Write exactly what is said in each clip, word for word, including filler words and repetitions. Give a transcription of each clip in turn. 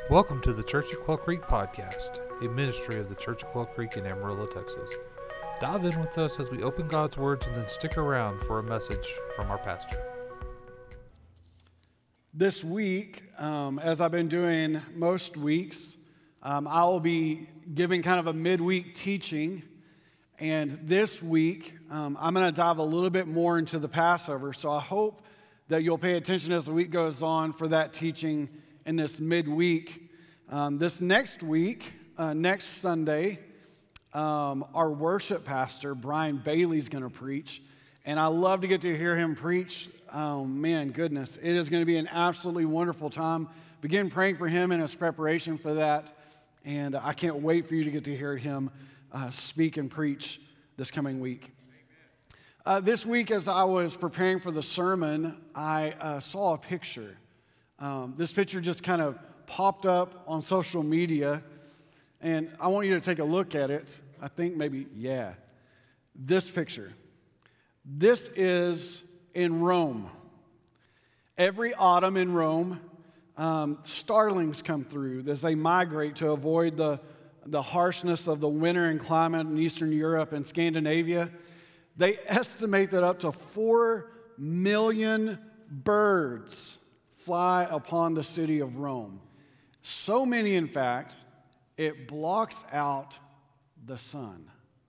Welcome to the Church at Quail Creek podcast, a ministry of the Church at Quail Creek in Amarillo, Texas. Dive in with us as we open God's words and then stick around for a message from our pastor. This week, um, as I've been doing most weeks, um, I will be giving kind of a midweek teaching. And this week, um, I'm going to dive a little bit more into the Passover. So I hope that you'll pay attention as the week goes on for that teaching in this midweek. Um, this next week, uh, next Sunday, um, our worship pastor, Brian Bailey, is going to preach. And I love to get to hear him preach. Oh, man, goodness. It is going to be an absolutely wonderful time. Begin praying for him in his preparation for that. And I can't wait for you to get to hear him uh, speak and preach this coming week. Uh, this week, as I was preparing for the sermon, I uh, saw a picture. Um, this picture just kind of popped up on social media, and I want you to take a look at it. I think maybe, yeah, this picture. This is in Rome. Every autumn in Rome, um, starlings come through as they migrate to avoid the, the harshness of the winter and climate in Eastern Europe and Scandinavia. They estimate that up to four million birds fly upon the city of Rome. So many, in fact, it blocks out the sun.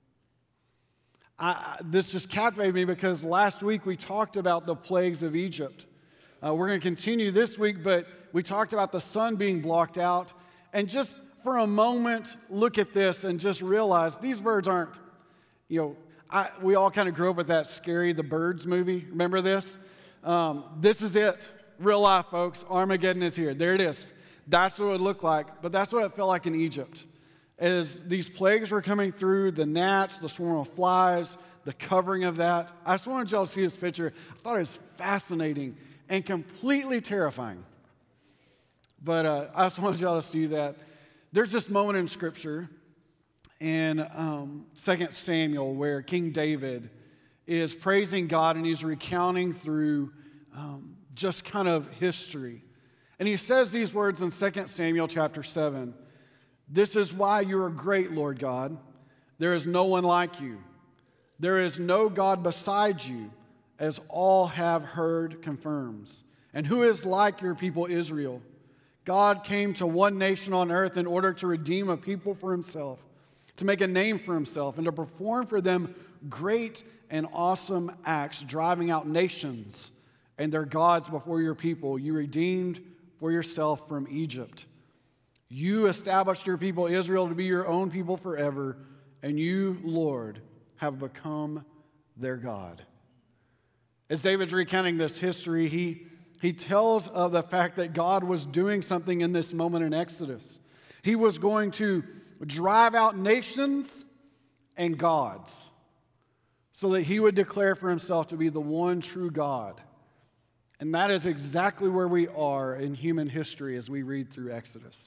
I, this just captivated me because last week we talked about the plagues of Egypt. Uh, we're going to continue this week, but we talked about the sun being blocked out. And just for a moment, look at this and just realize these birds aren't, you know, I, we all kind of grew up with that Scary the Birds movie. Remember this? Um, this is it. Real life, folks. Armageddon is here. There it is. That's what it would look like. But that's what it felt like in Egypt. As these plagues were coming through, the gnats, the swarm of flies, the covering of that. I just wanted y'all to see this picture. I thought it was fascinating and completely terrifying. But uh, I just wanted y'all to see that. There's this moment in Scripture in um, Second Samuel where King David is praising God and he's recounting through um, just kind of history. And he says these words in Second Samuel chapter seven. This is why you are great, Lord God. There is no one like you. There is no God beside you, as all have heard confirms. And who is like your people Israel? God came to one nation on earth in order to redeem a people for himself, to make a name for himself, and to perform for them great and awesome acts, driving out nations and their gods before your people. You redeemed for yourself from Egypt. You established your people Israel to be your own people forever, and you, Lord, have become their God. As David's recounting this history, he, he tells of the fact that God was doing something in this moment in Exodus. He was going to drive out nations and gods so that he would declare for himself to be the one true God. And that is exactly where we are in human history as we read through Exodus.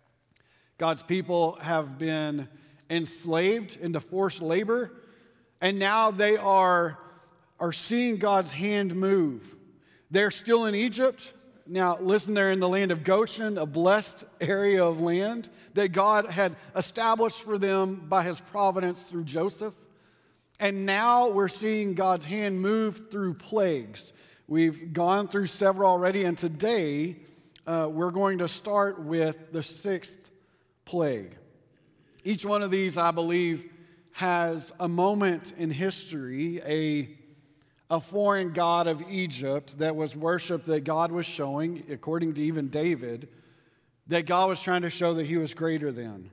God's people have been enslaved into forced labor, and now they are, are seeing God's hand move. They're still in Egypt. Now, listen, they're in the land of Goshen, a blessed area of land that God had established for them by his providence through Joseph. And now we're seeing God's hand move through plagues. We've gone through several already, and today uh, we're going to start with the sixth plague. Each one of these, I believe, has a moment in history, a, a foreign god of Egypt that was worshipped, that God was showing, according to even David, that God was trying to show that he was greater than.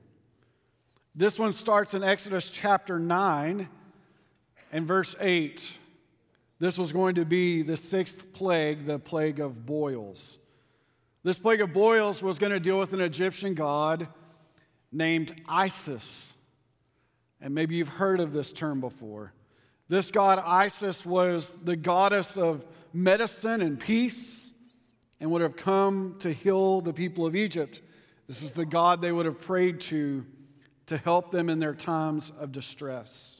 This one starts in Exodus chapter nine and verse eight. This was going to be the sixth plague, the plague of boils. This plague of boils was going to deal with an Egyptian god named Isis. And maybe you've heard of this term before. This god Isis was the goddess of medicine and peace and would have come to heal the people of Egypt. This is the god they would have prayed to to help them in their times of distress.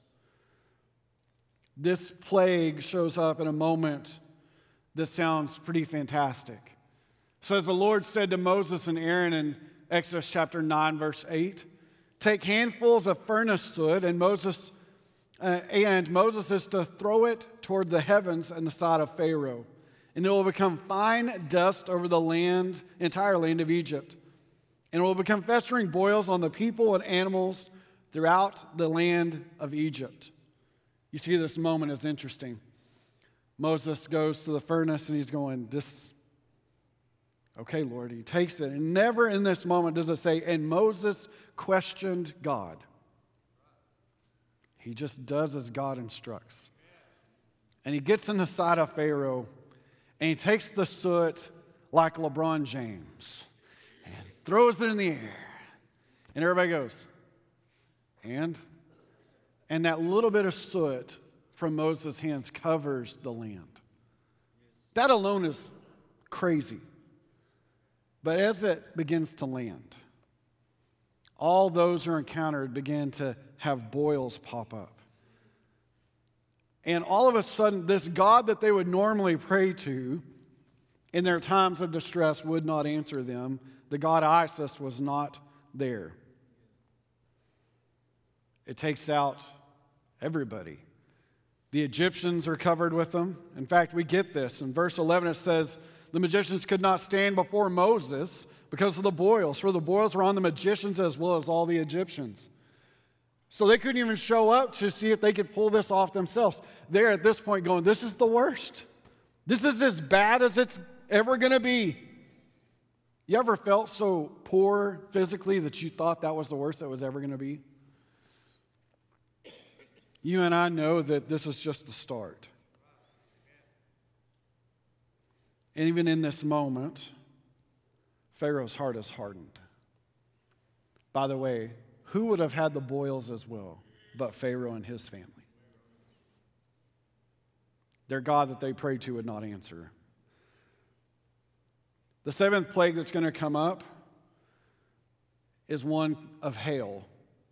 This plague shows up in a moment that sounds pretty fantastic. It says, the Lord said to Moses and Aaron, and Exodus chapter nine, verse eight. Take handfuls of furnace soot, and Moses uh, and Moses is to throw it toward the heavens and the side of Pharaoh, and it will become fine dust over the land, entire land of Egypt, and it will become festering boils on the people and animals throughout the land of Egypt. You see, this moment is interesting. Moses goes to the furnace and he's going, this, okay, Lord. He takes it, and never in this moment does it say, and Moses questioned God. He just does as God instructs. And he gets in the side of Pharaoh, and he takes the soot like LeBron James and throws it in the air. And everybody goes, and? And that little bit of soot from Moses' hands covers the land. That alone is crazy. But as it begins to land, all those who are encountered begin to have boils pop up. And all of a sudden, this God that they would normally pray to in their times of distress would not answer them. The god Isis was not there. It takes out everybody. The Egyptians are covered with them. In fact, we get this. In verse eleven, it says, the magicians could not stand before Moses because of the boils, for the boils were on the magicians as well as all the Egyptians. So they couldn't even show up to see if they could pull this off themselves. They're at this point going, this is the worst. This is as bad as it's ever going to be. You ever felt so poor physically that you thought that was the worst that was ever going to be? You and I know that this is just the start. And even in this moment, Pharaoh's heart is hardened. By the way, who would have had the boils as well but Pharaoh and his family? Their God that they prayed to would not answer. The seventh plague that's going to come up is one of hail.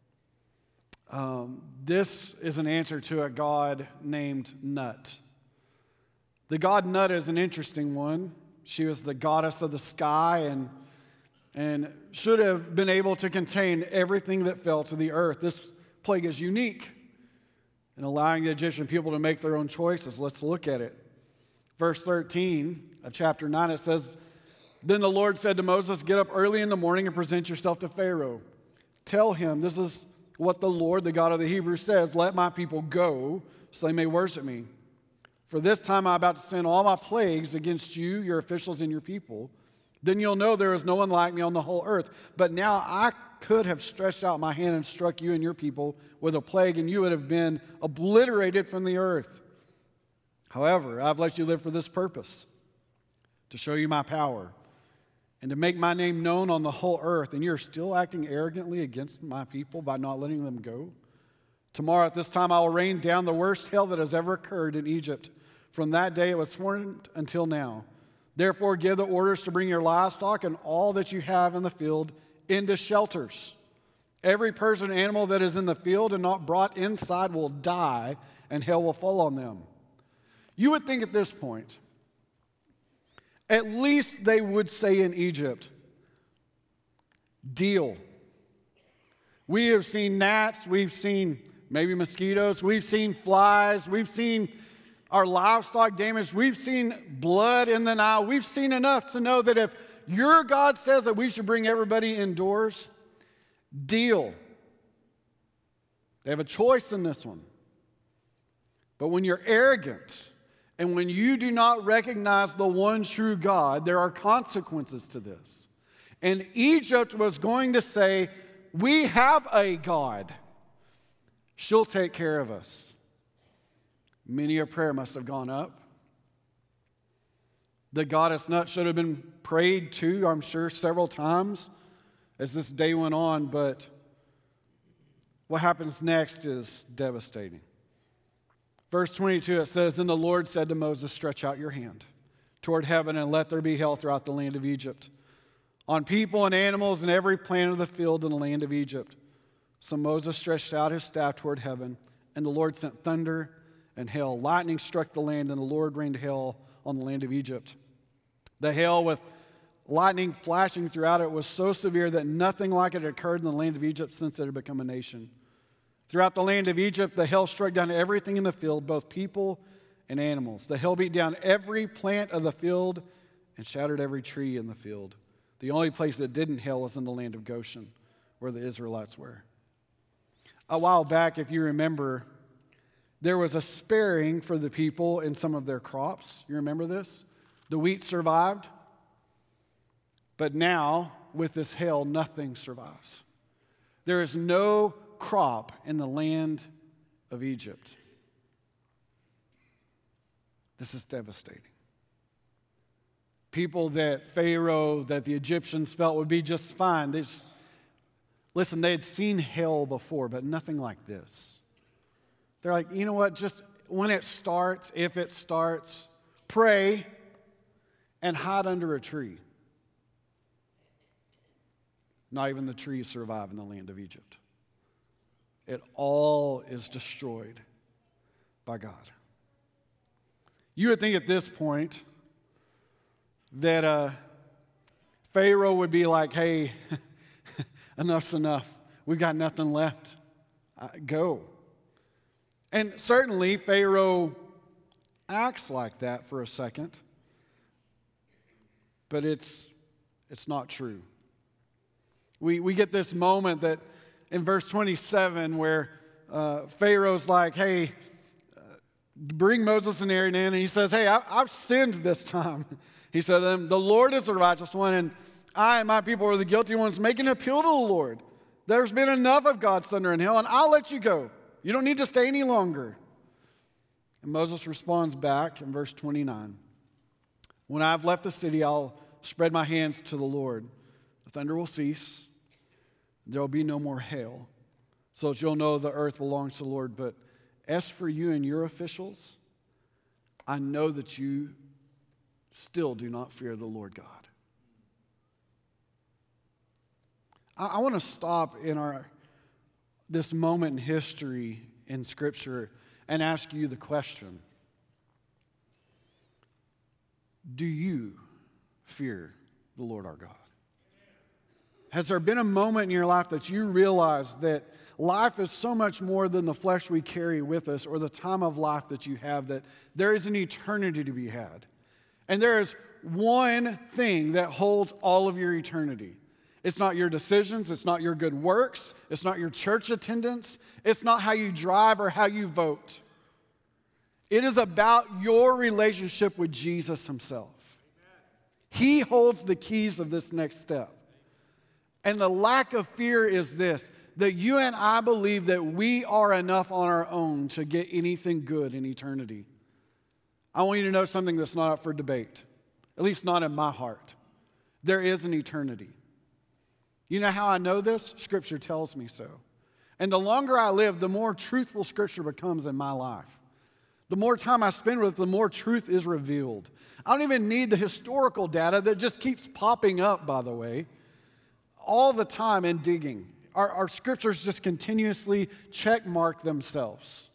Um, this is an answer to a god named Nut. The god Nut is an interesting one. She was the goddess of the sky and, and should have been able to contain everything that fell to the earth. This plague is unique in allowing the Egyptian people to make their own choices. Let's look at it. Verse thirteen of chapter nine, it says, then the Lord said to Moses, get up early in the morning and present yourself to Pharaoh. Tell him, this is what the Lord, the God of the Hebrews, says, let my people go so they may worship me. For this time I'm about to send all my plagues against you, your officials, and your people. Then you'll know there is no one like me on the whole earth. But now I could have stretched out my hand and struck you and your people with a plague, and you would have been obliterated from the earth. However, I've let you live for this purpose, to show you my power, and to make my name known on the whole earth. And you're still acting arrogantly against my people by not letting them go? Tomorrow at this time I will rain down the worst hail that has ever occurred in Egypt. From that day it was formed until now. Therefore give the orders to bring your livestock and all that you have in the field into shelters. Every person and animal that is in the field and not brought inside will die, and hail will fall on them. You would think at this point, at least they would say in Egypt, deal. We have seen gnats, we've seen maybe mosquitoes, we've seen flies, we've seen our livestock damaged, we've seen blood in the Nile, we've seen enough to know that if your God says that we should bring everybody indoors, deal. They have a choice in this one. But when you're arrogant and when you do not recognize the one true God, there are consequences to this. And Egypt was going to say, we have a God. She'll take care of us. Many a prayer must have gone up. The goddess Nut should have been prayed to, I'm sure, several times as this day went on, but what happens next is devastating. Verse twenty-two, it says, then the Lord said to Moses, stretch out your hand toward heaven and let there be hail throughout the land of Egypt, on people and animals and every plant of the field in the land of Egypt. So Moses stretched out his staff toward heaven, and the Lord sent thunder and hail. Lightning struck the land, and the Lord rained hail on the land of Egypt. The hail with lightning flashing throughout it was so severe that nothing like it had occurred in the land of Egypt since it had become a nation. Throughout the land of Egypt, the hail struck down everything in the field, both people and animals. The hail beat down every plant of the field and shattered every tree in the field. The only place that didn't hail was in the land of Goshen, where the Israelites were. A while back, if you remember, there was a sparing for the people in some of their crops. You remember this? The wheat survived. But now, with this hail, nothing survives. There is no crop in the land of Egypt. This is devastating. People that Pharaoh, that the Egyptians felt would be just fine. They just, listen, they had seen hail before, but nothing like this. They're like, you know what, just when it starts, if it starts, pray and hide under a tree. Not even the trees survive in the land of Egypt. It all is destroyed by God. You would think at this point that uh, Pharaoh would be like, hey, enough's enough. We've got nothing left. Uh, go. And certainly Pharaoh acts like that for a second, but it's, it's not true. We, we get this moment that in verse twenty-seven where uh, Pharaoh's like, hey, uh, bring Moses and Aaron in. And he says, hey, I, I've sinned this time. He said, um, the Lord is the righteous one, and I and my people are the guilty ones. Make an appeal to the Lord. There's been enough of God's thunder and hail, and I'll let you go. You don't need to stay any longer. And Moses responds back in verse twenty-nine. When I've left the city, I'll spread my hands to the Lord. The thunder will cease. There will be no more hail, so that you'll know the earth belongs to the Lord. But as for you and your officials, I know that you still do not fear the Lord God. I, I want to stop in our this moment in history in Scripture and ask you the question: do you fear the Lord our God? Has there been a moment in your life that you realize that life is so much more than the flesh we carry with us or the time of life that you have, that there is an eternity to be had? And there is one thing that holds all of your eternity. It's not your decisions. It's not your good works. It's not your church attendance. It's not how you drive or how you vote. It is about your relationship with Jesus himself. He holds the keys of this next step. And the lack of fear is this, that you and I believe that we are enough on our own to get anything good in eternity. I want you to know something that's not up for debate, at least not in my heart. There is an eternity. You know how I know this? Scripture tells me so. And the longer I live, the more truthful Scripture becomes in my life. The more time I spend with it, the more truth is revealed. I don't even need the historical data that just keeps popping up, by the way, all the time in digging. Our, our scriptures just continuously check mark themselves.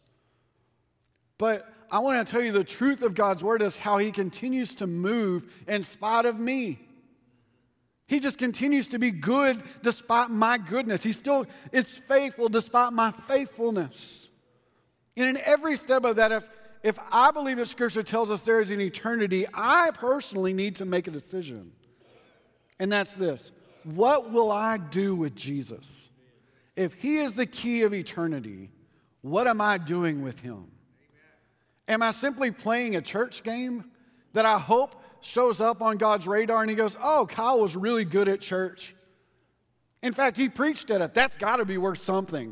But I want to tell you the truth of God's word is how he continues to move in spite of me. He just continues to be good despite my goodness. He still is faithful despite my faithfulness. And in every step of that, if, if I believe that Scripture tells us there is an eternity, I personally need to make a decision. And that's this. What will I do with Jesus? If he is the key of eternity, what am I doing with him? Am I simply playing a church game that I hope shows up on God's radar and he goes, oh, Kyle was really good at church. In fact, he preached at it. That's got to be worth something.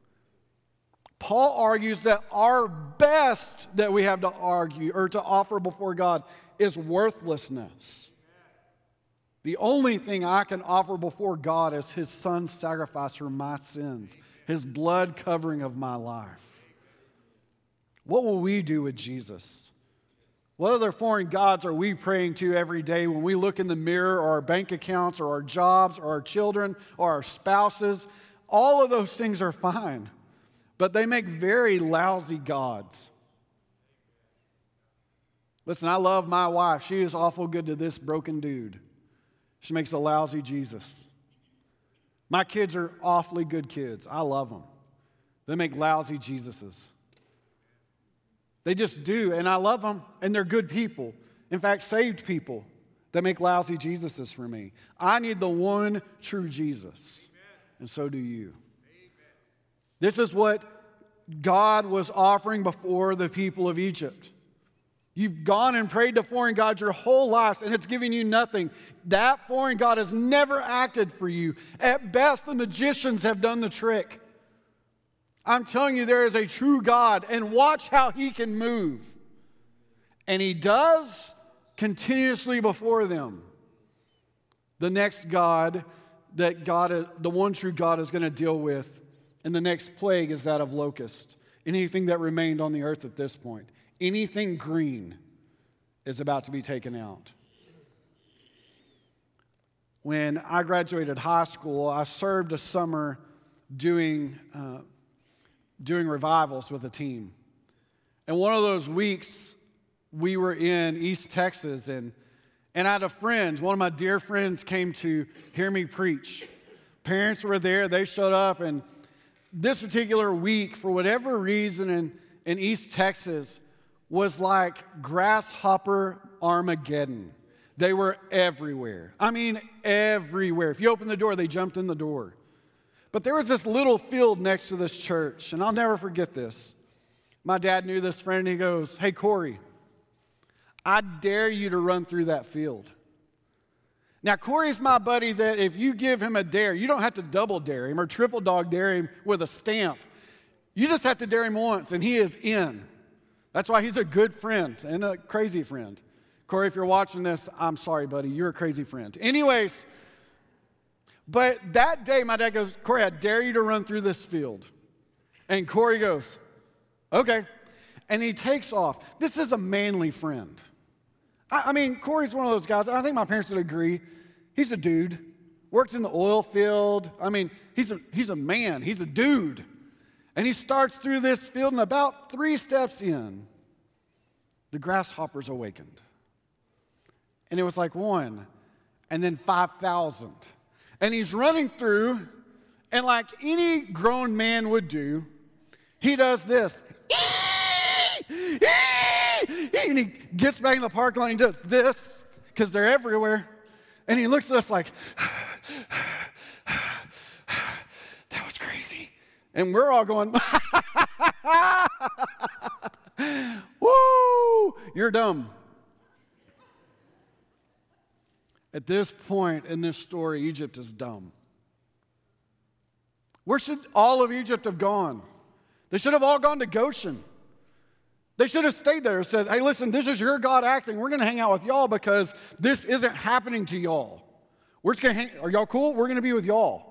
Paul argues that our best that we have to argue or to offer before God is worthlessness. The only thing I can offer before God is his son's sacrifice for my sins, his blood covering of my life. What will we do with Jesus? What other foreign gods are we praying to every day when we look in the mirror, or our bank accounts, or our jobs, or our children, or our spouses? All of those things are fine, but they make very lousy gods. Listen, I love my wife. She is awful good to this broken dude. She makes a lousy Jesus. My kids are awfully good kids. I love them. They make lousy Jesuses. They just do, and I love them, and they're good people. In fact, saved people that make lousy Jesuses for me. I need the one true Jesus, and so do you. This is what God was offering before the people of Egypt. You've gone and prayed to foreign gods your whole lives, and it's giving you nothing. That foreign god has never acted for you. At best, the magicians have done the trick. I'm telling you, there is a true God, and watch how he can move. And he does continuously before them. The next God that God, the one true God, is going to deal with, and the next plague is that of locust. Anything that remained on the earth at this point. Anything green is about to be taken out. When I graduated high school, I served a summer doing, uh, doing revivals with a team. And one of those weeks, we were in East Texas, and, and I had a friend, one of my dear friends came to hear me preach. Parents were there, they showed up, and this particular week, for whatever reason in, in East Texas, was like grasshopper Armageddon. They were everywhere. I mean, everywhere. If you opened the door, they jumped in the door. But there was this little field next to this church, and I'll never forget this. My dad knew this friend, and he goes, "Hey, Corey, I dare you to run through that field." Now, Corey's my buddy that if you give him a dare, you don't have to double dare him or triple dog dare him with a stamp. You just have to dare him once, and he is in. That's why he's a good friend and a crazy friend. Corey, if you're watching this, I'm sorry, buddy. You're a crazy friend. Anyways, but that day, my dad goes, "Corey, I dare you to run through this field." And Corey goes, "Okay." And he takes off. This is a manly friend. I, I mean, Corey's one of those guys, and I think my parents would agree. He's a dude. Works in the oil field. I mean, he's a, he's a man. He's a dude. And he starts through this field, and about three steps in, the grasshoppers awakened. And it was like one, and then five thousand. And he's running through, and like any grown man would do, he does this. And he gets back in the parking lot and he does this, because they're everywhere. And he looks at us like, "That was crazy." And we're all going, "Woo, you're dumb." At this point in this story, Egypt is dumb. Where should all of Egypt have gone? They should have all gone to Goshen. They should have stayed there and said, "Hey, listen, this is your God acting. We're going to hang out with y'all because this isn't happening to y'all. We're just going to hang, are y'all cool? We're going to be with y'all."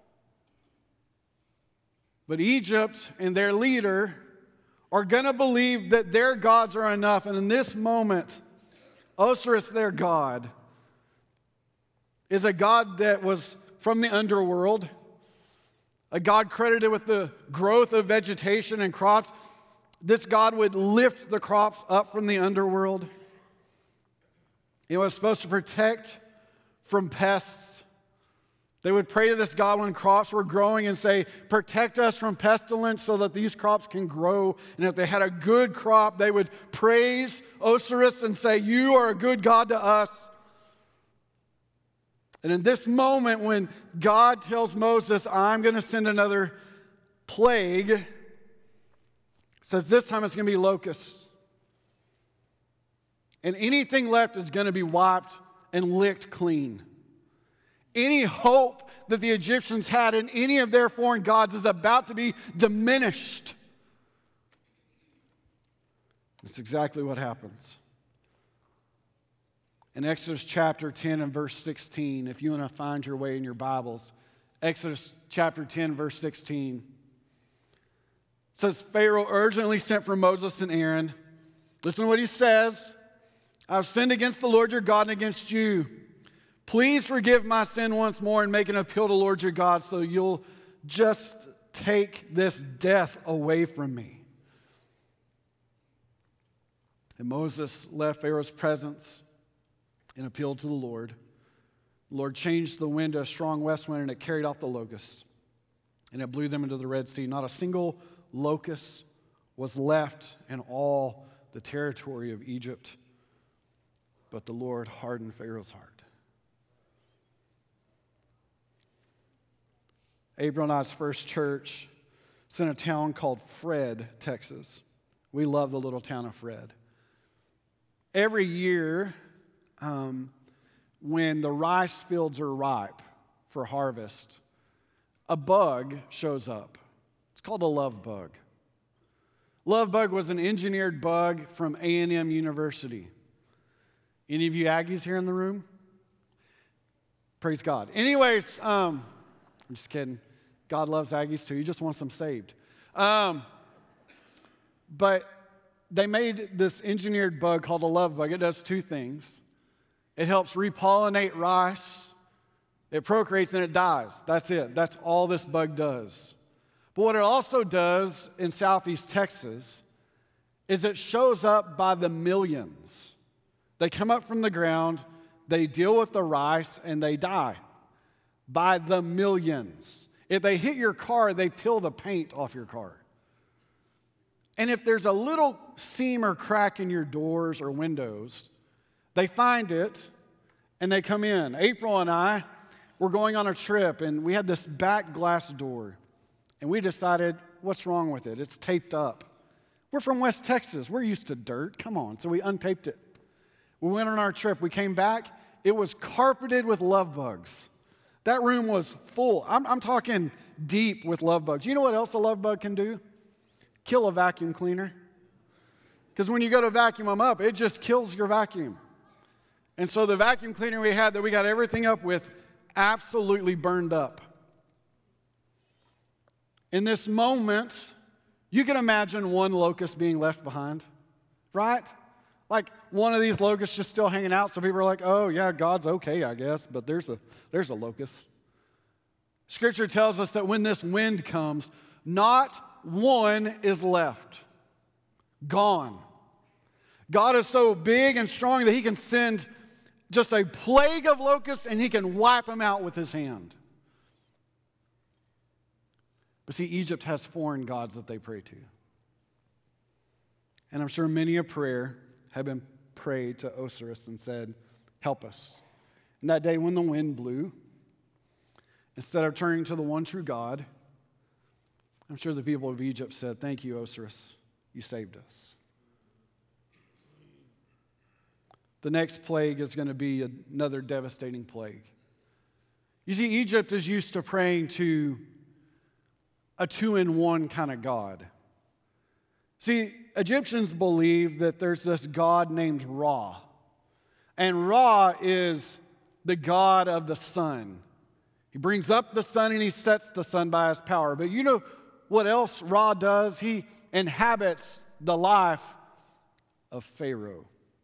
But Egypt and their leader are going to believe that their gods are enough. And in this moment, Osiris, their god, is a god that was from the underworld, a god credited with the growth of vegetation and crops. This god would lift the crops up from the underworld. It was supposed to protect from pests. They would pray to this god when crops were growing and say, "Protect us from pestilence so that these crops can grow." And if they had a good crop, they would praise Osiris and say, "You are a good God to us." And in this moment when God tells Moses, "I'm going to send another plague," says this time it's going to be locusts. And anything left is going to be wiped and licked clean. Any hope that the Egyptians had in any of their foreign gods is about to be diminished. That's exactly what happens. In Exodus chapter ten and verse sixteen, if you want to find your way in your Bibles, Exodus chapter ten, verse sixteen. Says, Pharaoh urgently sent for Moses and Aaron. Listen to what he says. "I've sinned against the Lord your God and against you. Please forgive my sin once more and make an appeal to the Lord your God so you'll just take this death away from me." And Moses left Pharaoh's presence and appealed to the Lord. The Lord changed the wind to a strong west wind, and it carried off the locusts, and it blew them into the Red Sea. Not a single locust was left in all the territory of Egypt, but the Lord hardened Pharaoh's heart. April and I's first church is in a town called Fred, Texas. We love the little town of Fred. Every year, um, when the rice fields are ripe for harvest, a bug shows up. It's called a love bug. Love bug was an engineered bug from A and M University. Any of you Aggies here in the room? Praise God. Anyways, um, I'm just kidding. God loves Aggies too. He just wants them saved. Um, but they made this engineered bug called a love bug. It does two things. It helps repollinate rice. It procreates and it dies. That's it. That's all this bug does. But what it also does in Southeast Texas is it shows up by the millions. They come up from the ground, they deal with the rice, and they die by the millions. If they hit your car, they peel the paint off your car. And if there's a little seam or crack in your doors or windows, they find it and they come in. April and I were going on a trip, and we had this back glass door. And we decided, what's wrong with it? It's taped up. We're from West Texas. We're used to dirt. Come on. So we untaped it. We went on our trip. We came back. It was carpeted with love bugs. That room was full. I'm, I'm talking deep with love bugs. You know what else a love bug can do? Kill a vacuum cleaner. Because when you go to vacuum them up, it just kills your vacuum. And so the vacuum cleaner we had that we got everything up with absolutely burned up. In this moment, you can imagine one locust being left behind, right? Like one of these locusts just still hanging out, so people are like, oh, yeah, God's okay, I guess, but there's a, there's a locust. Scripture tells us that when this wind comes, not one is left. Gone. God is so big and strong that he can send just a plague of locusts and he can wipe them out with his hand. But see, Egypt has foreign gods that they pray to. And I'm sure many a prayer had been prayed to Osiris and said, help us. And that day when the wind blew, instead of turning to the one true God, I'm sure the people of Egypt said, thank you, Osiris, you saved us. The next plague is going to be another devastating plague. You see, Egypt is used to praying to a two-in-one kind of God. See, Egyptians believe that there's this God named Ra. And Ra is the God of the sun. He brings up the sun and he sets the sun by his power. But you know what else Ra does? He inhabits the life of Pharaoh.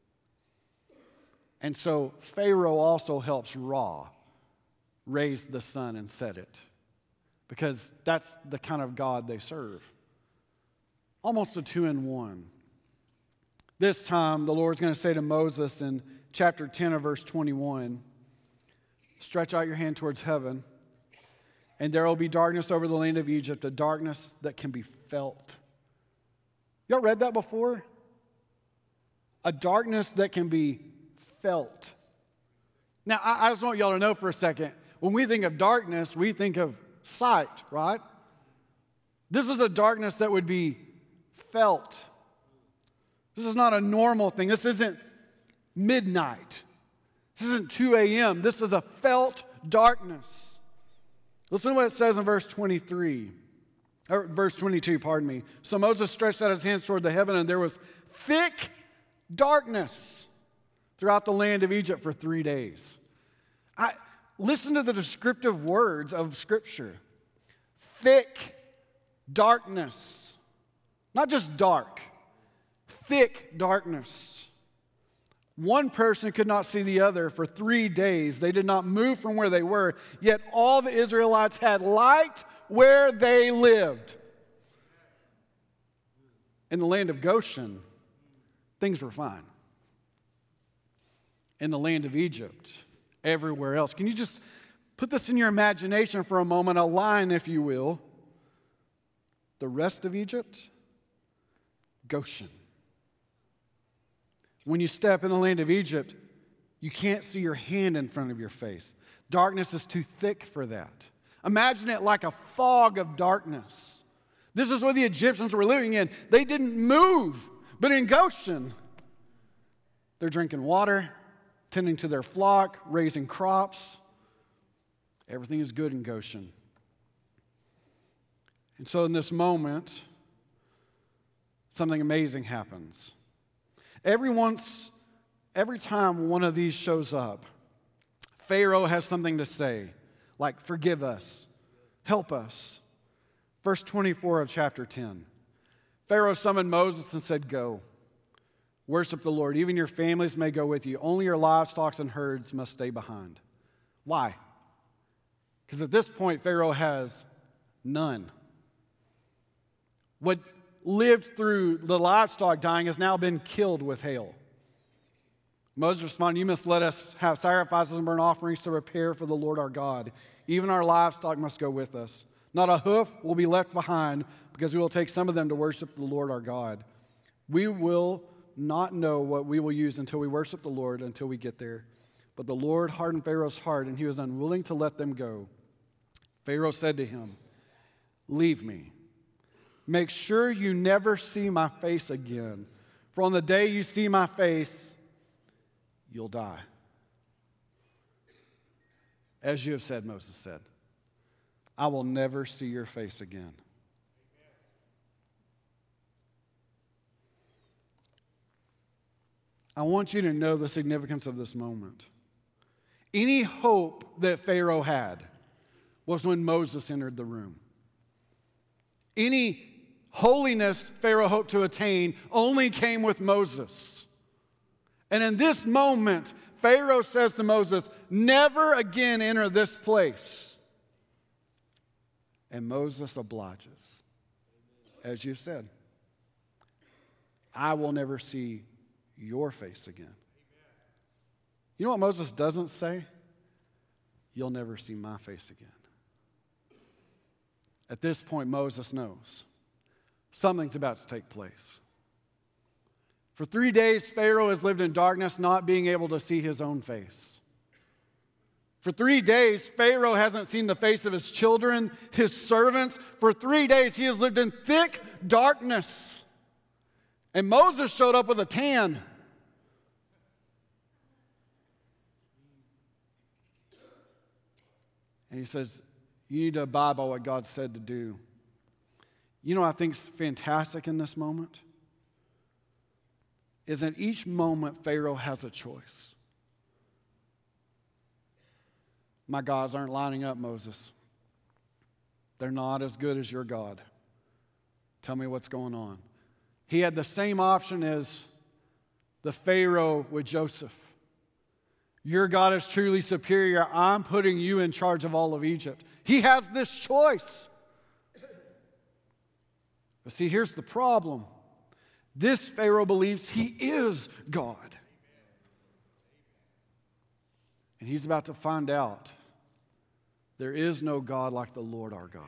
And so Pharaoh also helps Ra raise the sun and set it, because that's the kind of God they serve. Almost a two-in-one. This time, the Lord's going to say to Moses in chapter ten of verse twenty-one, stretch out your hand towards heaven, and there will be darkness over the land of Egypt, a darkness that can be felt. Y'all read that before? A darkness that can be felt. Now, I, I just want y'all to know for a second, when we think of darkness, we think of sight, right? This is a darkness that would be felt. This is not a normal thing. This isn't midnight. This isn't two a.m. This is a felt darkness. Listen to what it says in verse twenty-three, or verse twenty-two, pardon me. So Moses stretched out his hands toward the heaven, and there was thick darkness throughout the land of Egypt for three days. I, listen to the descriptive words of Scripture. Thick darkness. Not just dark. Thick darkness. One person could not see the other for three days. They did not move from where they were, yet all the Israelites had light where they lived. In the land of Goshen, things were fine. In the land of Egypt, everywhere else. Can you just put this in your imagination for a moment, a line, if you will? The rest of Egypt, Goshen. When you step in the land of Egypt, you can't see your hand in front of your face. Darkness is too thick for that. Imagine it like a fog of darkness. This is what the Egyptians were living in. They didn't move, but in Goshen, they're drinking water, tending to their flock, raising crops. Everything is good in Goshen. And so in this moment, something amazing happens. Every once, every time one of these shows up, Pharaoh has something to say, like, forgive us, help us. Verse twenty-four of chapter ten. Pharaoh summoned Moses and said, go, worship the Lord. Even your families may go with you. Only your livestock and herds must stay behind. Why? Because at this point, Pharaoh has none. What lived through the livestock dying has now been killed with hail. Moses responded, you must let us have sacrifices and burnt offerings to prepare for the Lord our God. Even our livestock must go with us. Not a hoof will be left behind, because we will take some of them to worship the Lord our God. We will not know what we will use until we worship the Lord, until we get there. But the Lord hardened Pharaoh's heart, and he was unwilling to let them go. Pharaoh said to him, leave me. Make sure you never see my face again. For on the day you see my face, you'll die. As you have said, Moses said, I will never see your face again. I want you to know the significance of this moment. Any hope that Pharaoh had was when Moses entered the room. Any holiness Pharaoh hoped to attain only came with Moses. And in this moment, Pharaoh says to Moses, never again enter this place. And Moses obliges. As you've said, I will never see your face again. You know what Moses doesn't say? You'll never see my face again. At this point, Moses knows something's about to take place. For three days, Pharaoh has lived in darkness, not being able to see his own face. For three days, Pharaoh hasn't seen the face of his children, his servants. For three days, he has lived in thick darkness. And Moses showed up with a tan. And he says, you need to abide by what God said to do. You know what I think is fantastic in this moment? Is that each moment Pharaoh has a choice. My gods aren't lining up, Moses. They're not as good as your God. Tell me what's going on. He had the same option as the Pharaoh with Joseph. Your God is truly superior. I'm putting you in charge of all of Egypt. He has this choice. But see, here's the problem. This Pharaoh believes he is God. And he's about to find out there is no God like the Lord our God.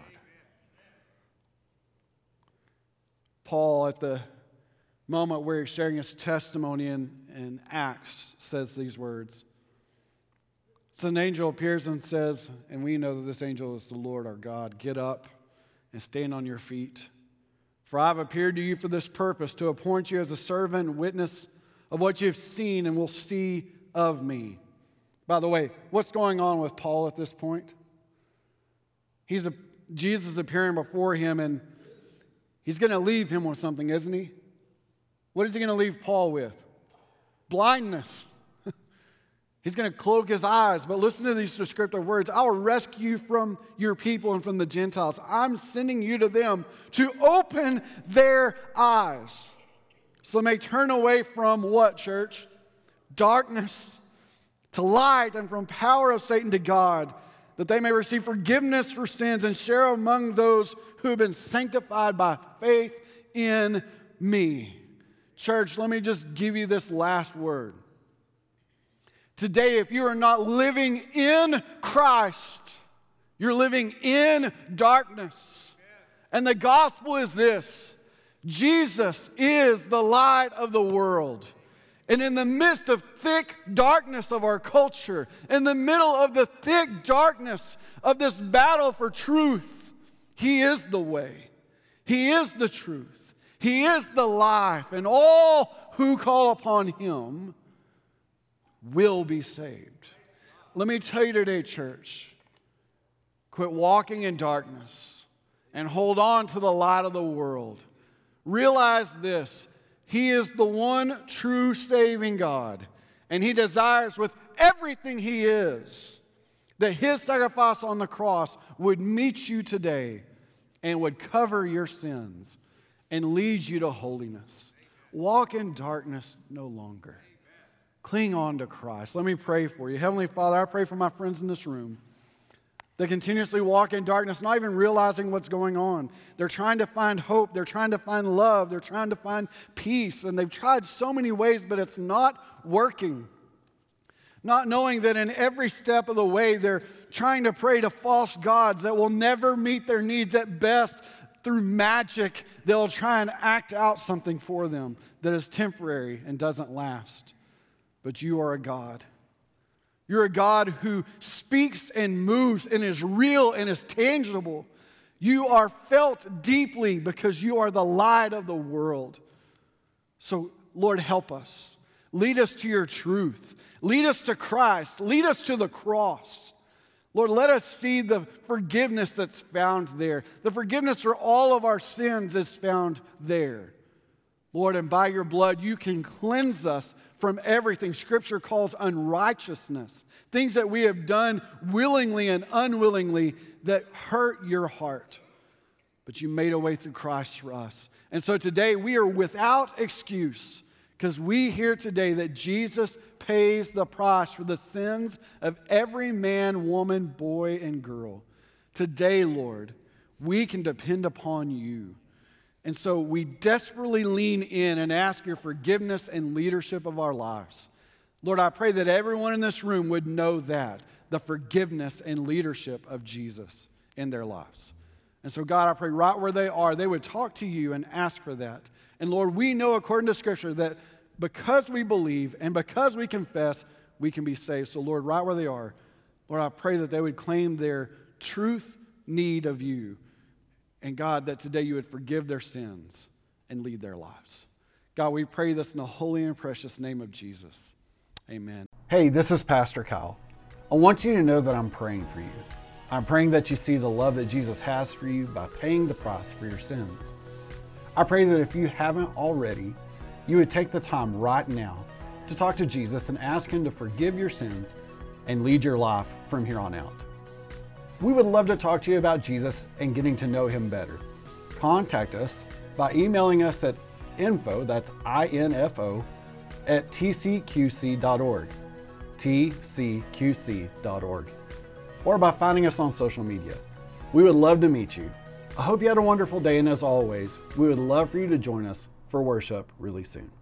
Paul, at the moment where he's sharing his testimony in, in Acts, says these words. So an angel appears and says, and we know that this angel is the Lord our God, get up and stand on your feet. For I have appeared to you for this purpose, to appoint you as a servant and witness of what you have seen and will see of me. By the way, what's going on with Paul at this point? He's a, Jesus is appearing before him, and he's going to leave him with something, isn't he? What is he going to leave Paul with? Blindness. He's going to cloak his eyes. But listen to these descriptive words. I will rescue you from your people and from the Gentiles. I'm sending you to them to open their eyes. So they may turn away from what, church? Darkness to light, and from power of Satan to God, that they may receive forgiveness for sins and share among those who have been sanctified by faith in me. Church, let me just give you this last word. Today, if you are not living in Christ, you're living in darkness. And the gospel is this: Jesus is the light of the world. And in the midst of thick darkness of our culture, in the middle of the thick darkness of this battle for truth, He is the way. He is the truth. He is the life. And all who call upon Him will be saved. Let me tell you today, church, quit walking in darkness and hold on to the light of the world. Realize this: He is the one true saving God, and He desires with everything He is that His sacrifice on the cross would meet you today and would cover your sins and lead you to holiness. Walk in darkness no longer. Cling on to Christ. Let me pray for you. Heavenly Father, I pray for my friends in this room. They continuously walk in darkness, not even realizing what's going on. They're trying to find hope. They're trying to find love. They're trying to find peace. And they've tried so many ways, but it's not working. Not knowing that in every step of the way, they're trying to pray to false gods that will never meet their needs. At best, through magic, they'll try and act out something for them that is temporary and doesn't last. But you are a God. You're a God who speaks and moves and is real and is tangible. You are felt deeply because you are the light of the world. So, Lord, help us. Lead us to your truth. Lead us to Christ. Lead us to the cross. Lord, let us see the forgiveness that's found there. The forgiveness for all of our sins is found there. Lord, and by your blood, you can cleanse us from everything Scripture calls unrighteousness, things that we have done willingly and unwillingly that hurt your heart. But you made a way through Christ for us. And so today we are without excuse because we hear today that Jesus pays the price for the sins of every man, woman, boy, and girl. Today, Lord, we can depend upon you. And so we desperately lean in and ask your forgiveness and leadership of our lives. Lord, I pray that everyone in this room would know that, the forgiveness and leadership of Jesus in their lives. And so, God, I pray right where they are, they would talk to you and ask for that. And Lord, we know according to Scripture that because we believe and because we confess, we can be saved. So, Lord, right where they are, Lord, I pray that they would claim their truth need of you. And God, that today you would forgive their sins and lead their lives. God, we pray this in the holy and precious name of Jesus. Amen. Hey, this is Pastor Kyle. I want you to know that I'm praying for you. I'm praying that you see the love that Jesus has for you by paying the price for your sins. I pray that if you haven't already, you would take the time right now to talk to Jesus and ask Him to forgive your sins and lead your life from here on out. We would love to talk to you about Jesus and getting to know Him better. Contact us by emailing us at info, that's I N F O, at T C Q C dot org, T C Q C dot org, or by finding us on social media. We would love to meet you. I hope you had a wonderful day, and as always, we would love for you to join us for worship really soon.